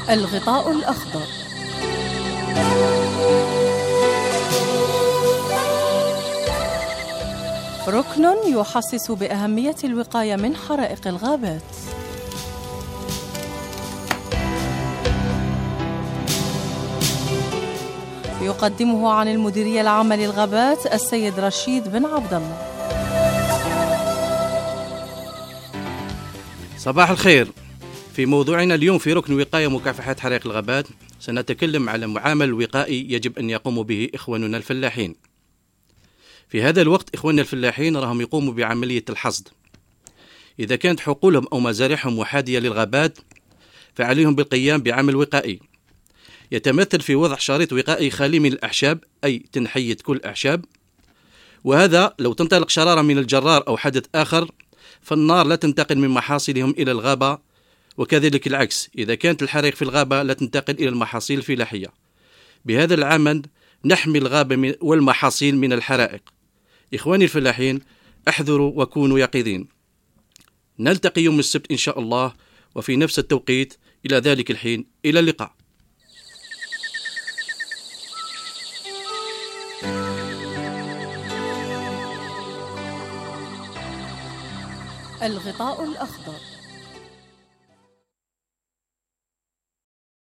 الغطاء الأخضر. ركن يحسس بأهمية الوقاية من حرائق الغابات. يقدمه عن المديرية العامة للغابات السيد رشيد بن عبد الله. صباح الخير. في موضوعنا اليوم في ركن وقاية مكافحة حرائق الغابات سنتكلم على معامل وقائي يجب أن يقوم به إخواننا الفلاحين. في هذا الوقت إخواننا الفلاحين راهم يقوموا بعملية الحصد. إذا كانت حقولهم أو مزارعهم محاذية للغابات فعليهم بالقيام بعمل وقائي يتمثل في وضع شريط وقائي خالي من الأعشاب، أي تنحية كل أعشاب، وهذا لو تنطلق شرارة من الجرار أو حدث آخر فالنار لا تنتقل من محاصيلهم إلى الغابة، وكذلك العكس إذا كانت الحرائق في الغابة لا تنتقل إلى المحاصيل الفلاحية. بهذا العمل نحمي الغابة والمحاصيل من الحرائق. إخواني الفلاحين، احذروا وكونوا يقظين. نلتقي يوم السبت إن شاء الله وفي نفس التوقيت. إلى ذلك الحين، إلى اللقاء. الغطاء الأخضر.